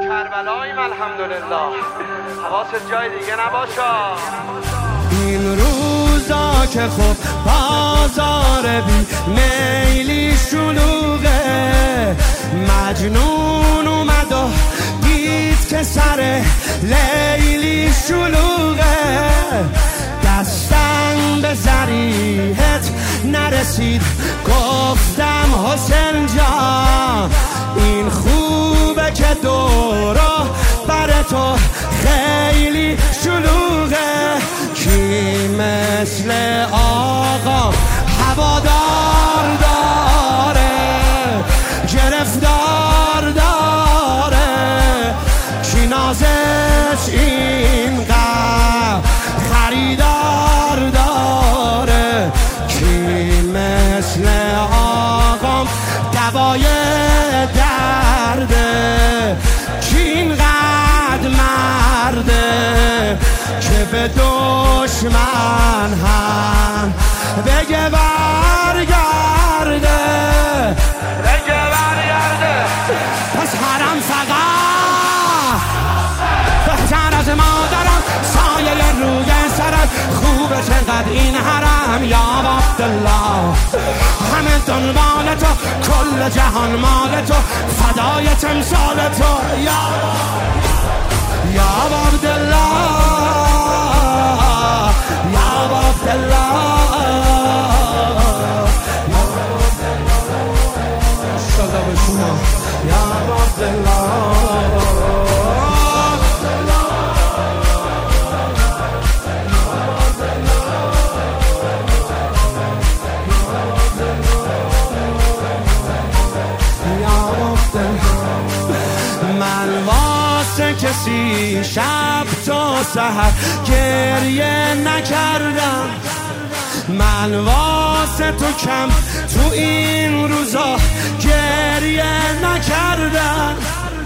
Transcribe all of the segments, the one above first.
کربلاییم الحمدلله. حواست جای دیگه نباشا. این روزا که خب بازار بی میلی شلوغه، مجنون اومد و دید که سر لیلی شلوغه، دستم به ذریحت نرسید گفتم حسین جان این خوبه که دورا بر تو خیلی شلوغه، کی مثل آقا هوادار داره گرفتار داره، کی نازش اینقدر خریدار داره، کی مثل آقام دوای درده، کی اینقدر مرده که به دشمن هم بگه برگرده، بگه برگرده. پس حرم فقط بهتر از مادرم، سایه روی سرم خوبه چقدر این حرم. یا عبدالله همه دنبال تو، کل جهان مال تو، فدای تمثال تو. یا عبدالله یا عبدالله شده به شما یا عبدالله. من واسه کسی شب تا سحر گریه نکردم، من واسه تو کم تو این روزا گریه نکردم،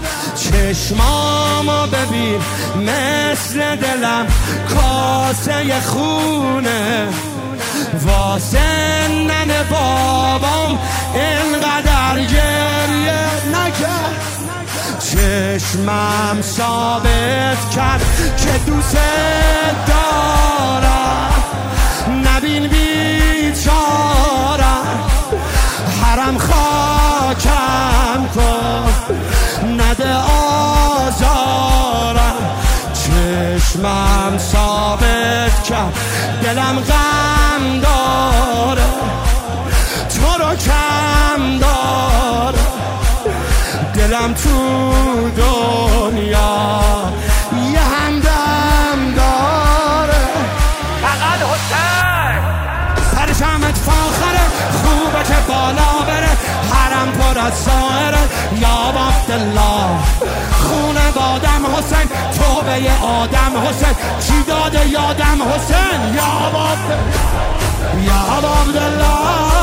چشمامو ببین مثل دلم کاسه خونه، واسه ننه بابام اینقدر گریه نکرد، چشمم ثابت کرد که دوست دارم، نبین بیچارم حرم خاکم کن نده آزارم، چشمم ثابت کرد دلم غم داره تو رو کم داره، دلم تو دنیا یه همدم داره، فقط حسین پرچمت فاخره خوبه که بالا بره، حرم پر از سائره. یا عبدالله خونه بادم حسین، توبه ی آدم حسین، چی داده یادم حسین. یا عبدالله